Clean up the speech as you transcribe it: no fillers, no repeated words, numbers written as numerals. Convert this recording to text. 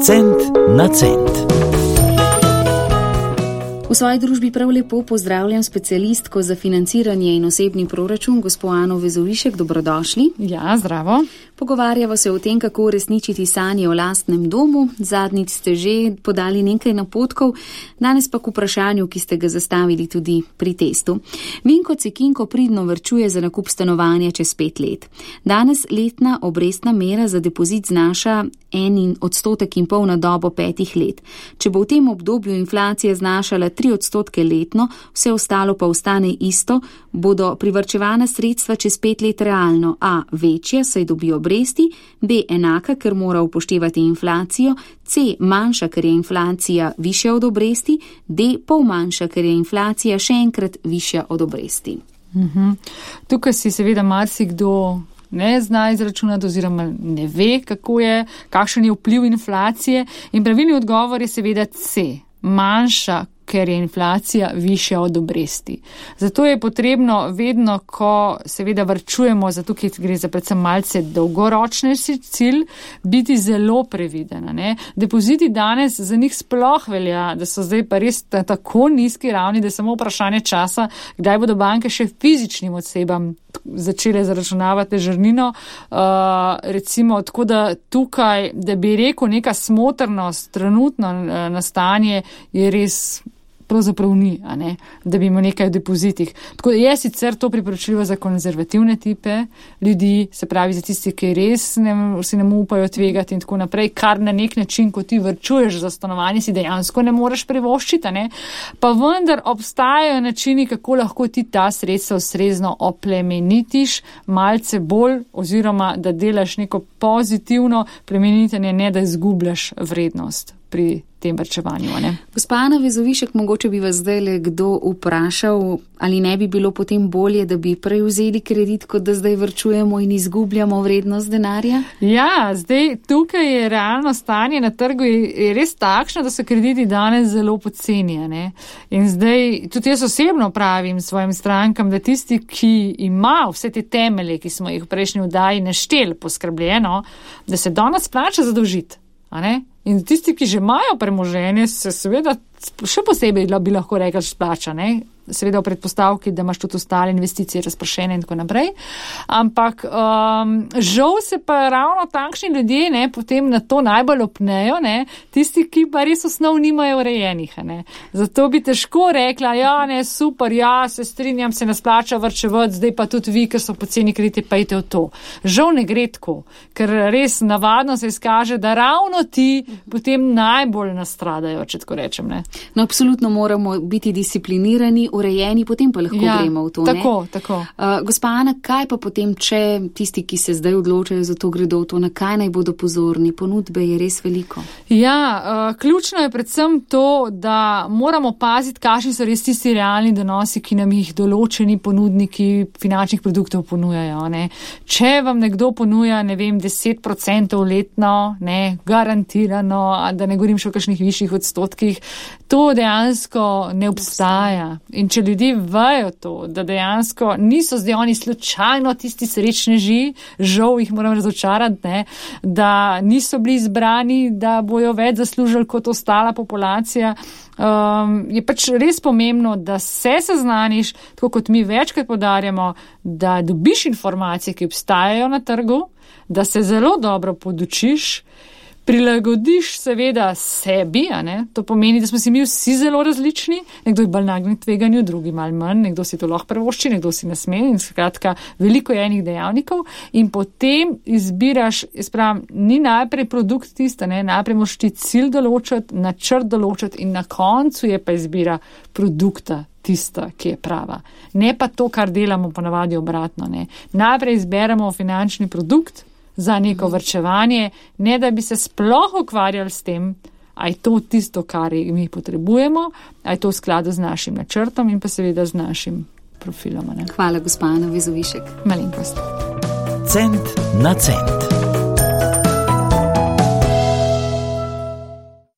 Cent na cent. V svoji družbi prav lepo pozdravljam specialistko za financiranje in osebni proračun, gospo Ano Vezovišek. Dobrodošli. Ja, zdravo. Pogovarjava se o tem, kako uresničiti sanje o lastnem domu. Zadnjič ste že podali nekaj napotkov, danes pa k vprašanju, ki ste ga zastavili tudi pri testu. Vinko Cekinko pridno varčuje za nakup stanovanja čez 5 let. Danes letna obrestna mera za depozit znaša 1,5 % na dobo 5 let. Če bo v tem obdobju inflacija znašala 3% letno, vse ostalo pa ostane isto, bodo privarčevana sredstva čez 5 let realno A. večja, saj dobijo obresti, B. enaka, ker mora upoštevati inflacijo, C. manjša, ker je inflacija višja od obresti, D. pol manjša, ker je inflacija še enkrat višja od obresti. Tukaj si seveda marsikdo ne zna izračunati oziroma ne ve, kakšen je vpliv inflacije, in pravilni odgovor je seveda C. manjša, ker je inflacija višja od obresti. Zato je potrebno vedno, ko seveda varčujemo, zato ker gre za predvsem malce dolgoročni cilj, biti zelo previdena. Ne? Depoziti danes za njih sploh velja, da so zdaj pa res na tako nizki ravni, da je samo vprašanje časa, kdaj bodo banke še fizičnim osebam začele zaračunavati žrnino. Recimo, tako da tukaj, da bi rekel neka smotrnost trenutno na stanje, je res pravzaprav ni, da bi imel nekaj v depozitih. Tako da je sicer to priporočljivo za konzervativne tipe ljudi, se pravi za tisti, ki res si ne upajo tvegati in tako naprej, kar na nek način, ko ti varčuješ za stanovanje, si dejansko ne moreš privoščiti, pa vendar obstajajo načini, kako lahko ti ta sredstva ustrezno oplemenitiš malce bolj, oziroma da delaš neko pozitivno plemenitenje, ne da izgubljaš vrednost pri tem varčevanju. Gospa Ana Vezovišek, mogoče bi vas zdaj kdo vprašal, ali ne bi bilo potem bolje, da bi prej vzeli kredit, kot da zdaj varčujemo in izgubljamo vrednost denarja? Ja, zdaj tukaj je realno stanje na trgu je res takšno, da so krediti danes zelo poceni. In zdaj tudi jaz osebno pravim svojim strankam, da tisti, ki ima vse te temelje, ki smo jih v prejšnji oddaji našteli, poskrbljeno, da se danes splača zadolžiti. In tisti, ki že imajo premoženje, se seveda še posebej bi lahko rekli splača, seveda v predpostavki, da imaš tudi ostale investicije razpršene in tako naprej. Ampak žal se pa ravno takšni ljudje potem na to najbolj opnejo, tisti, ki pa res osnov nimajo urejenih. Zato bi težko rekla, super, se strinjam, se ne splača varčevati, zdaj pa tudi vi, ker so poceni krediti, pa idete v to. Žal ne gre tako, ker res navadno se izkaže, da ravno ti potem najbolj nastradajo, če tako rečem. No, absolutno moramo biti disciplinirani, urejeni, potem pa lahko gremo v to. Tako. Gospa Ana, kaj pa potem, če tisti, ki se zdaj odločajo za to, gredo v to, na kaj naj bodo pozorni? Ponudbe je res veliko. Ključno je predvsem to, da moramo paziti, kakšni so res tisti realni donosi, ki nam jih določeni ponudniki finančnih produktov ponujajo. Če vam nekdo ponuja, 10% letno, garantirano, da ne govorim še o kakšnih višjih odstotkih, to dejansko ne obstaja. In če ljudje vejo to, da dejansko niso zdaj oni slučajno tisti srečneži, žal jih moram razočarati, da niso bili izbrani, da bojo več zaslužili kot ostala populacija, je pač res pomembno, da se seznaniš, tako kot mi večkrat poudarjamo, da dobiš informacije, ki obstajajo na trgu, da se zelo dobro podučiš, prilagodiš seveda sebi, to pomeni, da smo si mi vsi zelo različni, nekdo je bolj nagnjen k tveganju, drugi malo manj, nekdo si to lahko privošči, nekdo si ne sme, in skratka, veliko je enih dejavnikov in potem izbiraš, ni najprej produkt tista, najprej moraš ti cilj določati, načrt določati in na koncu je pa izbira produkta tista, ki je prava. Ne pa to, kar delamo ponavadi obratno. Najprej izberemo finančni produkt za neko varčevanje, ne da bi se sploh ukvarjali s tem, a je to tisto, kar mi potrebujemo, a je to v skladu z našim načrtom in pa seveda z našim profilom. Hvala, gospa Ana Vezovišek. Malenkost. Cent na cent.